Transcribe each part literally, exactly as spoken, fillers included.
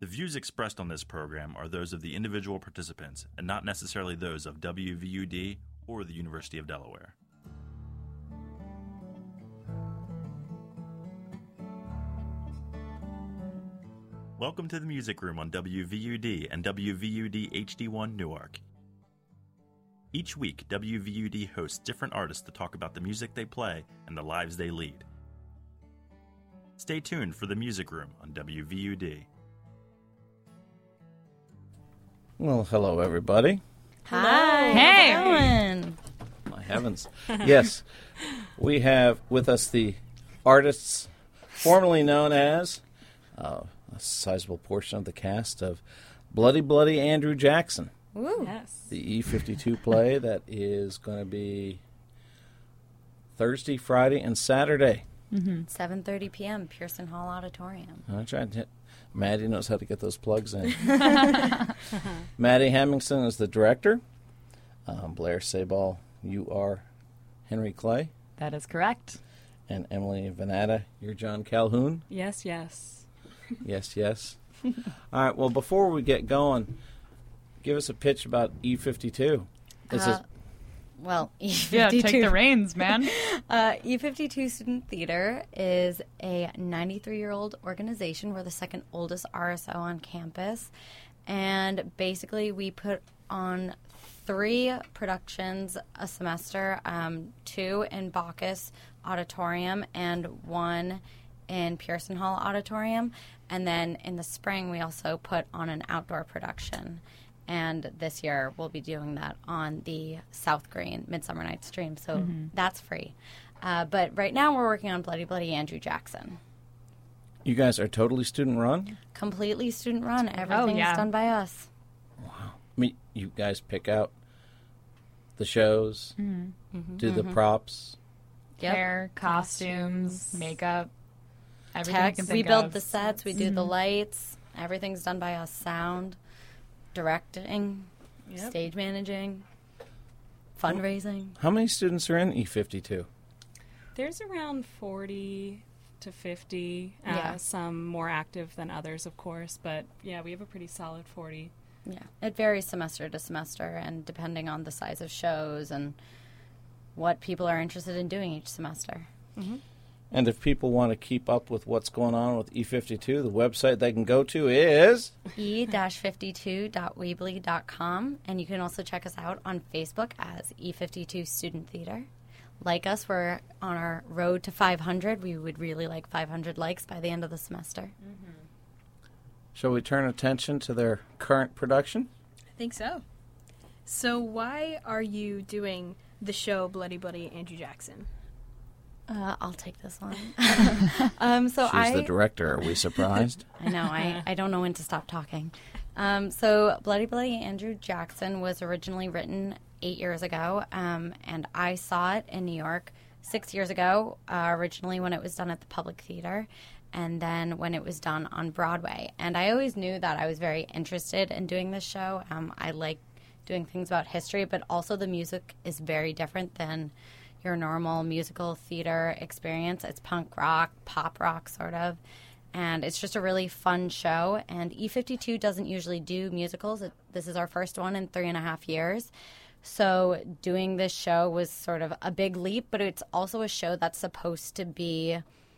The views expressed on this program are those of the individual participants and not necessarily those of W V U D or the University of Delaware. Welcome to the Music Room on W V U D and W V U D H D one Newark. Each week, W V U D hosts different artists to talk about the music they play and the lives they lead. Stay tuned for the Music Room on W V U D. Well, hello, everybody. Hi. Hey. How's it going? My heavens. Yes, we have with us the artists formerly known as uh, a sizable portion of the cast of Bloody Bloody Andrew Jackson. Woo. Yes. The E fifty-two play that is going to be Thursday, Friday, and Saturday. Mm-hmm. seven thirty p.m. Pearson Hall Auditorium. I tried to. Maddie knows how to get those plugs in. Maddie Hemmingson is the director. Um, Blair Sabal, you are Henry Clay. That is correct. And Emily Venata, you're John Calhoun. Yes, yes. Yes, yes. All right, well, before we get going, give us a pitch about E fifty-two. This Uh, is Well, E fifty-two. Yeah, take the reins, man. Uh, E fifty-two Student Theater is a ninety-three-year-old organization. We're the second oldest R S O on campus. And basically, we put on three productions a semester, um, two in Bacchus Auditorium and one in Pearson Hall Auditorium. And then in the spring, we also put on an outdoor production. And this year, we'll be doing that on the South Green Midsummer Night's Dream, so mm-hmm. that's free. Uh, but right now, we're working on Bloody Bloody Andrew Jackson. You guys are totally student-run? Completely student-run. Everything oh, yeah. is done by us. Wow. I mean, you guys pick out the shows, Mm-hmm. Mm-hmm. do the mm-hmm. props. Yep. Hair, costumes, costumes, makeup, everything Text. you can We think build of. the sets. We do mm-hmm. the lights. Everything's done by us. Sound. Directing, yep. Stage managing, fundraising. How many students are in E fifty-two? There's around forty to fifty, uh, yeah. some more active than others, of course, but yeah, we have a pretty solid forty. Yeah, it varies semester to semester, and depending on the size of shows and what people are interested in doing each semester. Mm-hmm. And if people want to keep up with what's going on with E fifty-two, the website they can go to is e fifty-two dot weebly dot com. And you can also check us out on Facebook as E fifty-two Student Theater. Like us, we're on our road to five hundred. We would really like five hundred likes by the end of the semester. Mm-hmm. Shall we turn attention to their current production? I think so. So why are you doing the show Bloody Bloody Andrew Jackson? Uh, I'll take this one. um, so She's I, the director. Are we surprised? I know. I, I don't know when to stop talking. Um, so Bloody Bloody Andrew Jackson was originally written eight years ago, um, and I saw it in New York six years ago, uh, originally when it was done at the Public Theater, and then when it was done on Broadway. And I always knew that I was very interested in doing this show. Um, I like doing things about history, but also the music is very different than your normal musical theater experience. It's punk rock, pop rock, sort of. And it's just a really fun show. And E fifty-two doesn't usually do musicals. It, this is our first one in three and a half years. So doing this show was sort of a big leap, but it's also a show that's supposed to be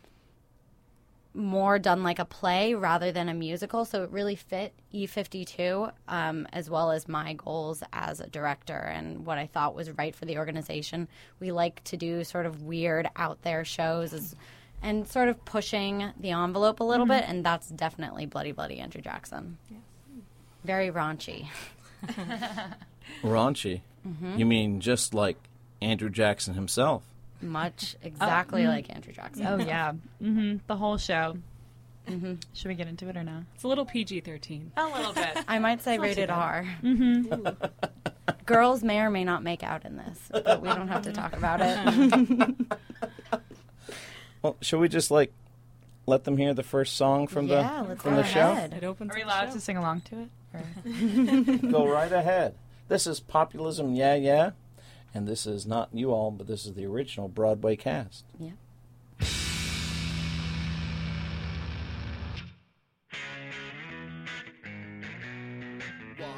more done like a play rather than a musical. So it really fit E fifty-two, um, as well as my goals as a director and what I thought was right for the organization. We like to do sort of weird out there shows as, and sort of pushing the envelope a little mm-hmm. bit, and that's definitely Bloody Bloody Andrew Jackson. Yeah. Very raunchy. Raunchy? Mm-hmm. You mean just like Andrew Jackson himself? Much exactly oh, like Andrew Jackson. Oh, yeah. Mm-hmm. The whole show. Mm-hmm. Should we get into it or no? It's a little P G thirteen. A little bit. I might say rated R. Mm-hmm. Girls may or may not make out in this, but we don't have to talk about it. Well, should we just, like, let them hear the first song from yeah, the let's from go the show? ahead. It opens Are we the allowed show. to sing along to it? Or? Go right ahead. This is Populism, Yeah, Yeah. And this is not you all, but this is the original Broadway cast. Yeah.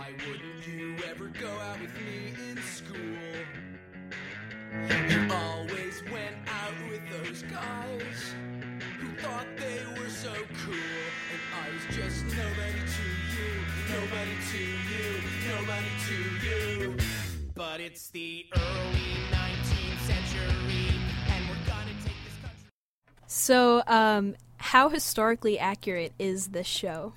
Why wouldn't you ever go out with me in school? You always went out with those guys who thought they were so cool, and I was just nobody to you, nobody to you, nobody to you. But it's the early nineteenth century, and we're gonna take this country. So, um, how historically accurate is this show?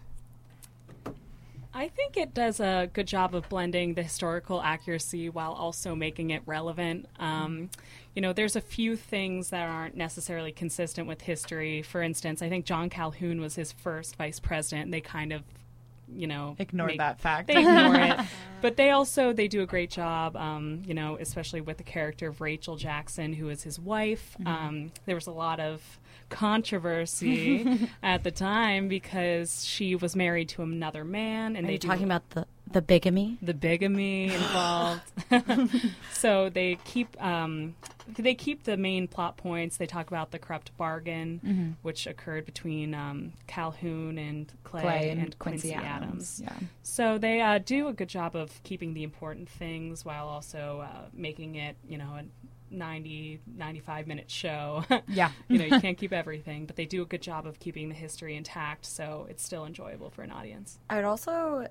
I think it does a good job of blending the historical accuracy while also making it relevant. Um, you know, there's a few things that aren't necessarily consistent with history. For instance, I think John Calhoun was his first vice president, and they kind of, you know, Ignore make, that fact. They ignore it. But they also, they do a great job, um, you know, especially with the character of Rachel Jackson, who is his wife. Mm-hmm. Um, there was a lot of controversy at the time because she was married to another man. And Are they you do talking about the, the bigamy? the bigamy involved. So they keep um, they keep the main plot points. They talk about the corrupt bargain, Mm-hmm. which occurred between um, Calhoun and Clay, Clay and, and Quincy, Quincy Adams. Yeah. So they uh, do a good job of keeping the important things while also uh, making it, you know, a ninety, ninety-five minute show. Yeah. You know, you can't keep everything, but they do a good job of keeping the history intact, so it's still enjoyable for an audience. I would also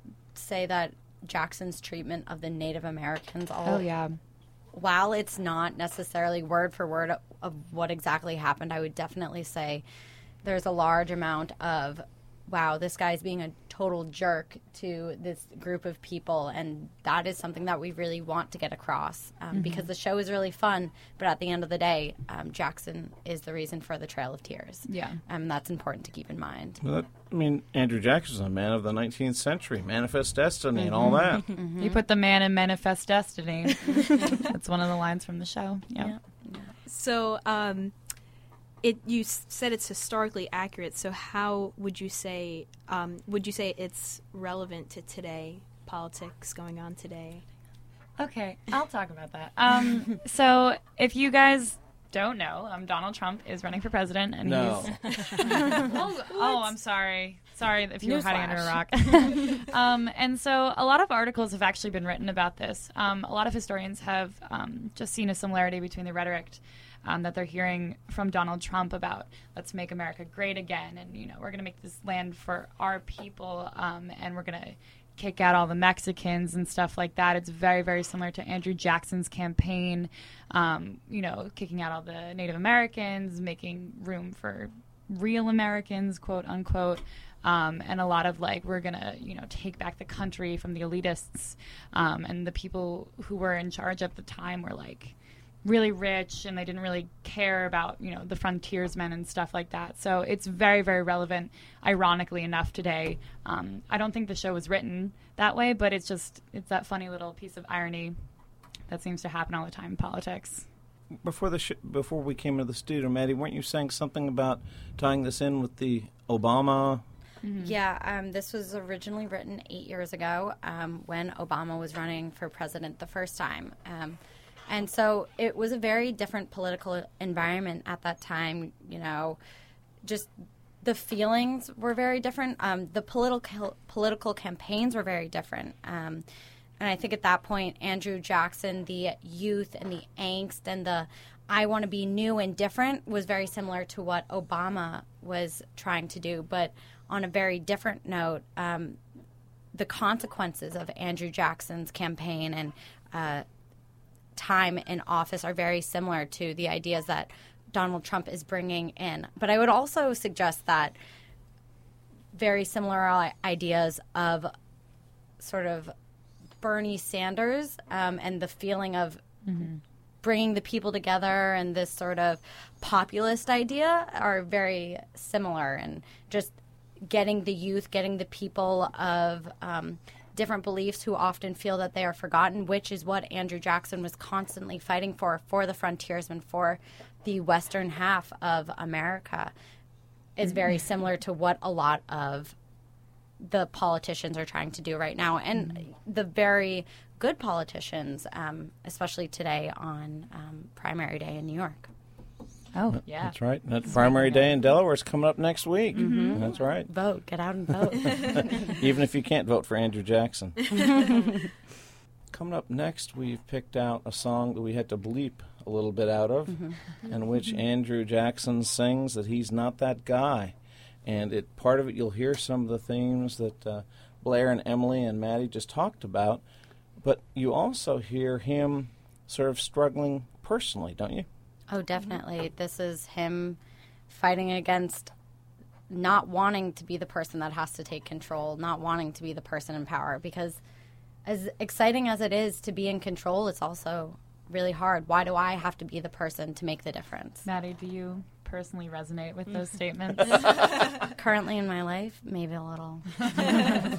say that Jackson's treatment of the Native Americans, all, Oh, yeah. while it's not necessarily word for word of, of what exactly happened, I would definitely say there's a large amount of, wow, this guy's being a total jerk to this group of people, and that is something that we really want to get across um, Mm-hmm. because the show is really fun, but at the end of the day, um, Jackson is the reason for the Trail of Tears. Yeah. Um, that's important to keep in mind. Well, that, I mean, Andrew Jackson's a man of the nineteenth century, manifest destiny and all that. You put the man in manifest destiny. That's one of the lines from the show. Yeah. Yeah. So, um, it you s- said it's historically accurate. So, how would you say um, would you say it's relevant to today, politics going on today? Okay, I'll talk about that. Um, so, if you guys don't know, um, Donald Trump is running for president, and No. he's. oh, oh, I'm sorry. Sorry if you were hiding under a rock. um, and so, a lot of articles have actually been written about this. Um, a lot of historians have um, just seen a similarity between the rhetoric Um, that they're hearing from Donald Trump about let's make America great again, and you know we're going to make this land for our people, um, and we're going to kick out all the Mexicans and stuff like that. It's very, very similar to Andrew Jackson's campaign, um, you know, kicking out all the Native Americans, making room for real Americans, quote unquote. Um, and a lot of like, we're going to, you know, take back the country from the elitists, um, and the people who were in charge at the time were like really rich, and they didn't really care about, you know, the frontiersmen and stuff like that. So it's very, very relevant, ironically enough, today. Um, I don't think the show was written that way, but it's just, it's that funny little piece of irony that seems to happen all the time in politics. Before the sh- before we came into the studio, Maddie, weren't you saying something about tying this in with the Obama? Mm-hmm. Yeah, um, this was originally written eight years ago um, when Obama was running for president the first time. Um, and so it was a very different political environment at that time. You know, just the feelings were very different. Um, the political political campaigns were very different. Um, and I think at that point, Andrew Jackson, the youth and the angst and the I want to be new and different was very similar to what Obama was trying to do. But on a very different note, um, the consequences of Andrew Jackson's campaign and uh, time in office are very similar to the ideas that Donald Trump is bringing in. But I would also suggest that very similar ideas of sort of Bernie Sanders um, and the feeling of mm-hmm. bringing the people together and this sort of populist idea are very similar, and just getting the youth, getting the people of um, different beliefs who often feel that they are forgotten, which is what Andrew Jackson was constantly fighting for, for the frontiersmen, for the western half of America, is very similar to what a lot of the politicians are trying to do right now. And mm-hmm. the very good politicians, um, especially today on um, primary day in New York. Oh, yeah. That's right. That Primary Day in Delaware is coming up next week. Mm-hmm. That's right. Vote. Get out and vote. Even if you can't vote for Andrew Jackson. Coming up next, we've picked out a song that we had to bleep a little bit out of, mm-hmm. in which Andrew Jackson sings that he's not that guy. And it part of it, you'll hear some of the themes that uh, Blair and Emily and Maddie just talked about, but you also hear him sort of struggling personally, don't you? Oh, definitely. This is him fighting against not wanting to be the person that has to take control, not wanting to be the person in power, because as exciting as it is to be in control, it's also really hard. Why do I have to be the person to make the difference? Maddie, do you personally resonate with those statements? Currently in my life, maybe a little. And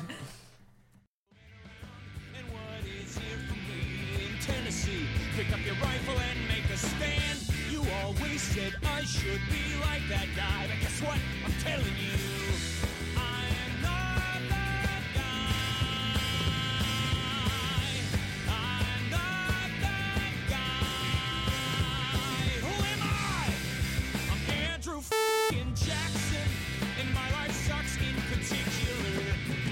what is here for me in Tennessee? Pick up your rifle and make a stand. You always said I should be like that guy, but guess what? I'm telling you, I am not that guy. I'm not that guy. Who am I? I'm Andrew f***ing Jackson, and my life sucks in particular.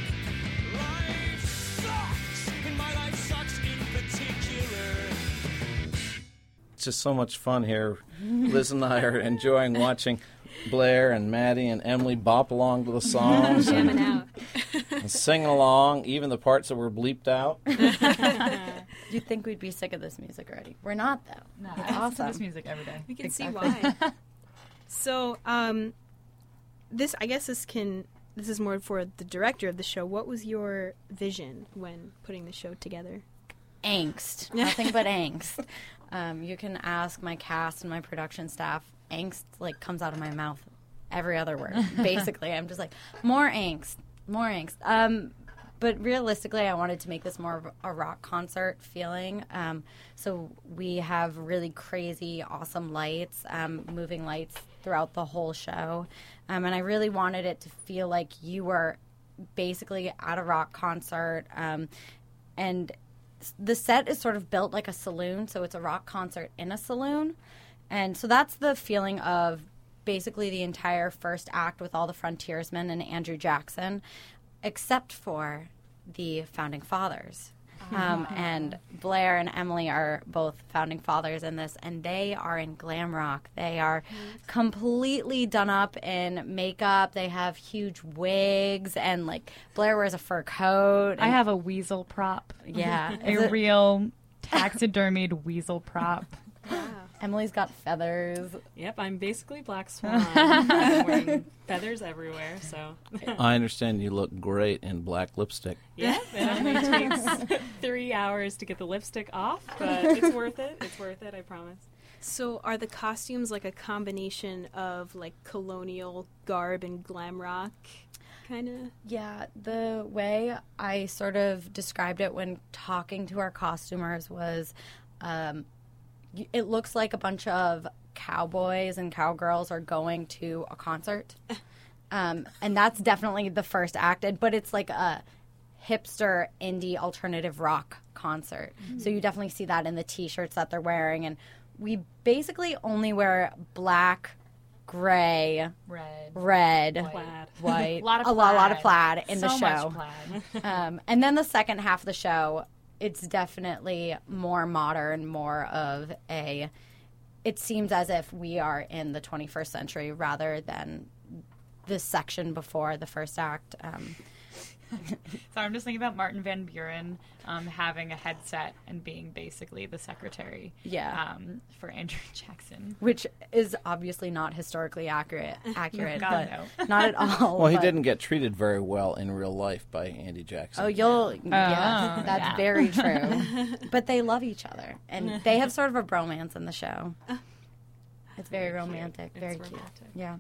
Life sucks, and my life sucks in particular. It's just so much fun here. Liz and I are enjoying watching Blair and Maddie and Emily bop along to the songs Jamming and, out. and singing along, even the parts that were bleeped out. You'd think we'd be sick of this music already. We're not, though. No, It's I listen to awesome. this music every day. We can Exactly. see why. So, um, this I guess this can this is more for the director of the show. What was your vision when putting the show together? Angst. Nothing but angst. Um, you can ask my cast and my production staff. Angst, like, comes out of my mouth every other word. Basically, I'm just like, more angst, more angst. Um, but realistically, I wanted to make this more of a rock concert feeling. Um, so we have really crazy, awesome lights, um, moving lights throughout the whole show. Um, and I really wanted it to feel like you were basically at a rock concert. Um, and the set is sort of built like a saloon, so it's a rock concert in a saloon. And so that's the feeling of basically the entire first act with all the frontiersmen and Andrew Jackson, except for the Founding Fathers. Um, and Blair and Emily are both Founding Fathers in this, and they are in glam rock. They are completely done up in makeup. They have huge wigs, and, like, Blair wears a fur coat. I and- have a weasel prop. Yeah. A Is it- real taxidermied weasel prop. Emily's got feathers. Yep, I'm basically Black Swan. I'm wearing feathers everywhere, so. I understand you look great in black lipstick. Yeah, it only takes three hours to get the lipstick off, but it's worth it. It's worth it, I promise. So, are the costumes like a combination of like colonial garb and glam rock, kind of? Yeah, the way I sort of described it when talking to our costumers was um, y- it looks like a bunch of cowboys and cowgirls are going to a concert. Um, and that's definitely the first act, and- but it's like a hipster indie alternative rock concert. So you definitely see that in the T-shirts that they're wearing. And we basically only wear black, gray, Red. red, Plaid. white, A lot of a lot, lot of plaid. plaid in so the show. much plaid. Um, and then the second half of the show, it's definitely more modern, more of a. It seems as if we are in the twenty-first century rather than the section before the first act. Um, So I'm just thinking about Martin Van Buren um, having a headset and being basically the secretary Yeah. um, for Andrew Jackson. which is obviously not historically accurate, accurate, God, but not at all. Well, he but- didn't get treated very well in real life by Andy Jackson. Oh, you'll. yes, that's yeah. very true. But they love each other, and they have sort of a bromance in the show. It's very romantic, It's very cute. romantic. Yeah.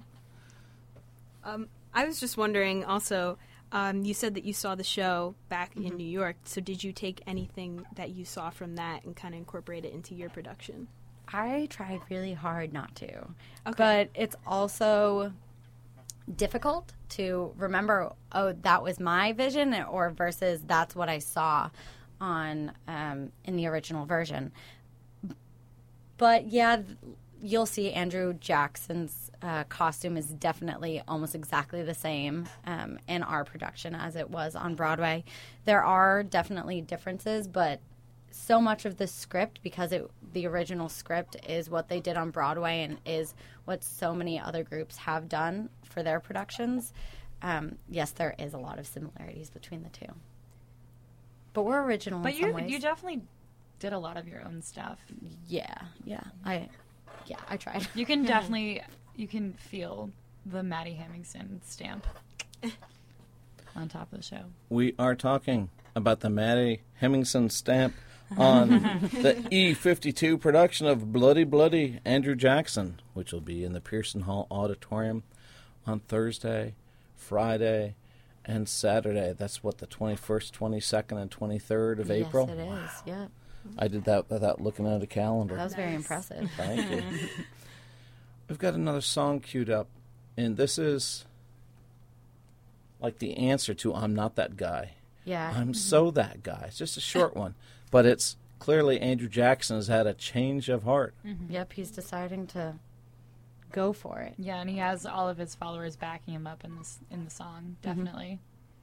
Um, I was just wondering also, um, you said that you saw the show back in New York. So did you take anything that you saw from that and kind of incorporate it into your production? I tried really hard not to. Okay. But it's also difficult to remember, oh, that was my vision, or versus that's what I saw on um, in the original version. But yeah, th- you'll see Andrew Jackson's uh, costume is definitely almost exactly the same um, in our production as it was on Broadway. There are definitely differences, but so much of the script, because it, the original script is what they did on Broadway and is what so many other groups have done for their productions. Um, yes, there is a lot of similarities between the two. But we're original But in you some ways. you definitely did a lot of your own stuff. Yeah, yeah. I yeah, I tried. You can definitely you can feel the Maddie Hemmingson stamp on top of the show. We are talking about the Maddie Hemmingson stamp on the E fifty-two production of Bloody Bloody Andrew Jackson, which will be in the Pearson Hall Auditorium on Thursday, Friday, and Saturday. That's what, the twenty-first, twenty-second, and twenty-third of April? Yes, it is. Yeah. I did that without looking at a calendar. That was very impressive. Thank you. We've got another song queued up, and this is like the answer to I'm Not That Guy. Yeah. I'm so that guy. It's just a short one, but it's clearly Andrew Jackson has had a change of heart. Mm-hmm. Yep, he's deciding to go for it. Yeah, and he has all of his followers backing him up in this in the song, definitely.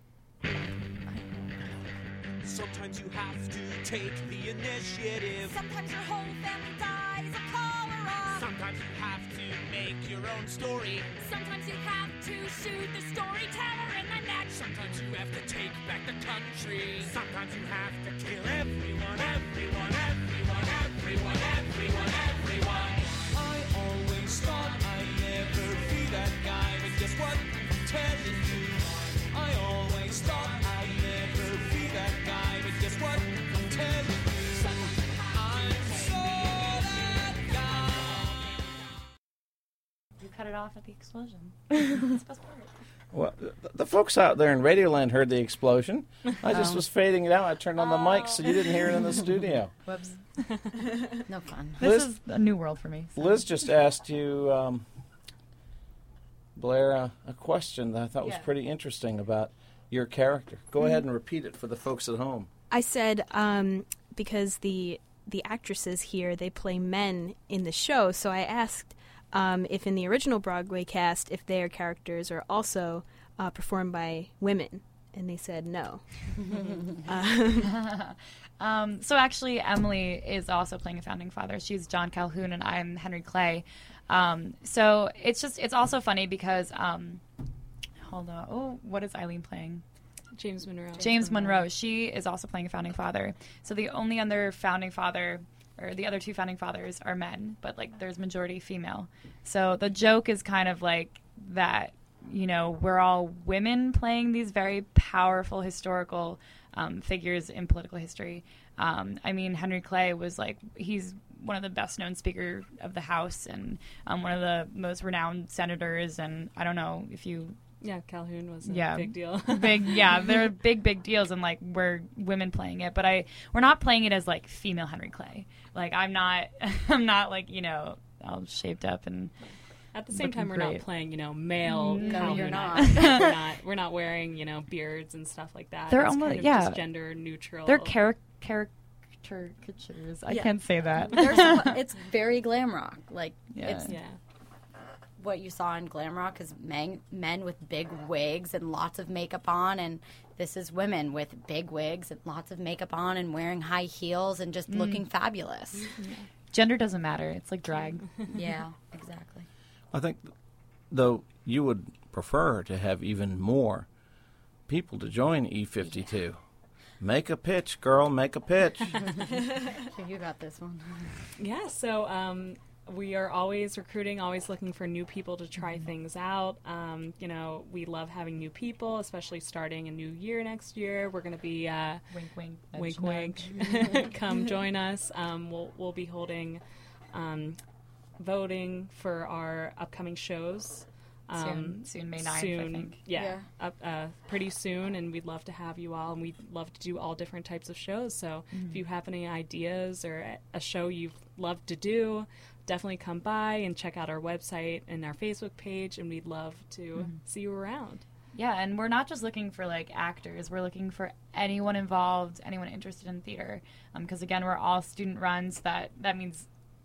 Sometimes you have to take the initiative. Sometimes your whole family dies of cholera. Sometimes you have to make your own story. Sometimes you have to shoot the storyteller in the neck. Sometimes you have to take back the country. Sometimes you have to kill everyone, everyone, everyone, everyone, everyone, everyone. I always thought I'd never be that guy, but guess what? I'm telling you. I always thought I'd never be that guy, but guess what? I'm telling you. I'm so that guy. You cut it off at the explosion. That's the best part. Well, the, the folks out there in Radioland heard the explosion. I just Oh. was fading it out. I turned on the mic so you didn't hear it in the studio. Whoops. No fun. This Liz- is a new world for me. so. Liz just asked you, um, Blair, uh, a question that I thought was Yeah. pretty interesting about your character. Go ahead and repeat it for the folks at home. I said um, because the the actresses here, they play men in the show, so I asked um, if in the original Broadway cast, if their characters are also uh, performed by women, and they said no. Um, so actually, Emily is also playing a founding father. She's John Calhoun, and I'm Henry Clay. Um, so it's just it's also funny because um, hold on. Oh, what is Eileen playing? James Monroe. James Monroe. She is also playing a founding father. So the only other founding father, or the other two founding fathers, are men, but like there's majority female. So the joke is kind of like that. You know, we're all women playing these very powerful historical um, figures in political history. Um, I mean, Henry Clay was like, he's one of the best known speaker of the House and um, one of the most renowned senators. And I don't know if you, Yeah, Calhoun was a Yeah. big deal. big, yeah, they're big, big deals. And like, we're women playing it, but I, we're not playing it as like female Henry Clay. Like, I'm not, I'm not like, you know, all shaped up and, At the same Looking time, we're great. not playing, you know, male. No, Calhoun. you're not. we're not. We're not wearing, you know, beards and stuff like that. They're it's almost- kind of yeah. just gender neutral. they're char- caricatures. I Yeah. can't say that. There's a- it's very glam rock. Like Yeah. it's Yeah. what you saw in glam rock is men men with big wigs and lots of makeup on, and this is women with big wigs and lots of makeup on and wearing high heels and just looking fabulous. Gender doesn't matter. It's like drag. Yeah, exactly. I think, though, you would prefer to have even more people to join E fifty-two. Make a pitch, girl, make a pitch. You got this one. Yeah, so um, we are always recruiting, always looking for new people to try things out. Um, you know, we love having new people, especially starting a new year next year. We're going to be uh, Wink, wink. wink, nudge, wink. nudge. Come join us. Um, we'll we'll be holding um, voting for our upcoming shows. Um, Soon, soon, May ninth, I soon, think. Yeah, Yeah. Up, uh, pretty soon, and we'd love to have you all, and we'd love to do all different types of shows. So if you have any ideas or a- a show you'd love to do, definitely come by and check out our website and our Facebook page, and we'd love to see you around. Yeah, and we're not just looking for like actors. We're looking for anyone involved, anyone interested in theater. Because again, we're all student runs. That that means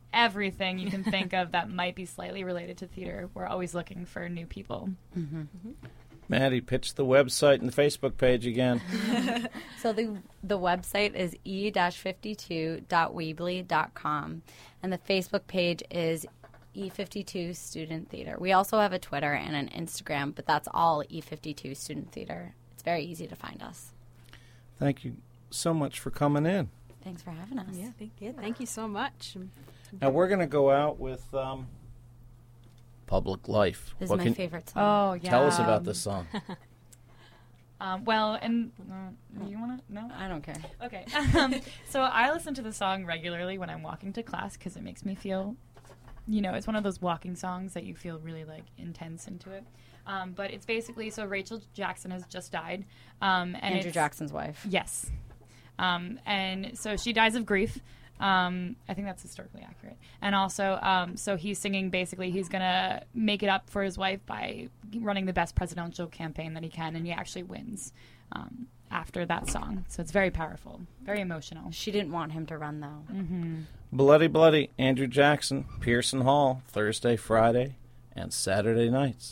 everything you can think of that might be slightly related to theater. We're always looking for new people. Mm-hmm. Mm-hmm. Maddie, pitch the website and the Facebook page again. So the the website is e fifty-two dot weebly dot com, and the Facebook page is E fifty-two Student Theater. We also have a Twitter and an Instagram, but that's all E fifty-two Student Theater. It's very easy to find us. Thank you so much for coming in. Thanks for having us. Yeah, thank you. Thank you so much. Now we're going to go out with um, Public Life. This is What my can- favorite song. Oh, yeah. Tell us about this song. Um, well, and uh, you want to? No? I don't care. Okay. Um, so I listen to the song regularly when I'm walking to class because it makes me feel, you know, it's one of those walking songs that you feel really, like, intense into it. Um, but it's basically, so Rachel Jackson has just died. Um, and Andrew it's- Jackson's wife. Yes. Um, and so she dies of grief. Um, I think that's historically accurate. And also, um, so he's singing basically he's going to make it up for his wife by running the best presidential campaign that he can, and he actually wins um, after that song. So it's very powerful, very emotional. She didn't want him to run, though. Mm-hmm. Bloody Bloody, Andrew Jackson, Pearson Hall, Thursday, Friday, and Saturday nights.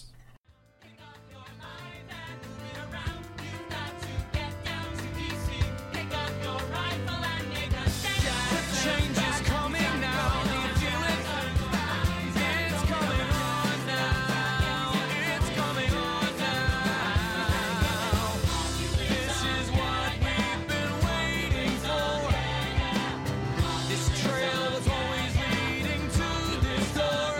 Change is coming now. Do you feel it? It's coming on now. It's coming on now. This is what we've been waiting for. This trail is always leading to this door.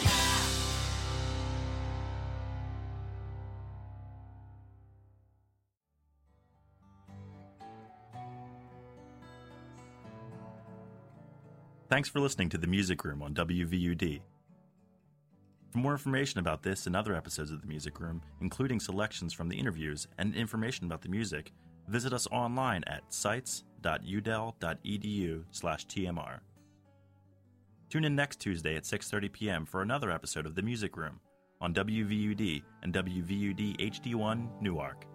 Thanks for listening to The Music Room on W V U D. For more information about this and other episodes of The Music Room, including selections from the interviews and information about the music, visit us online at sites dot u d e l dot e d u slash t m r. Tune in next Tuesday at six thirty p.m. for another episode of The Music Room on W V U D and W V U D H D one Newark.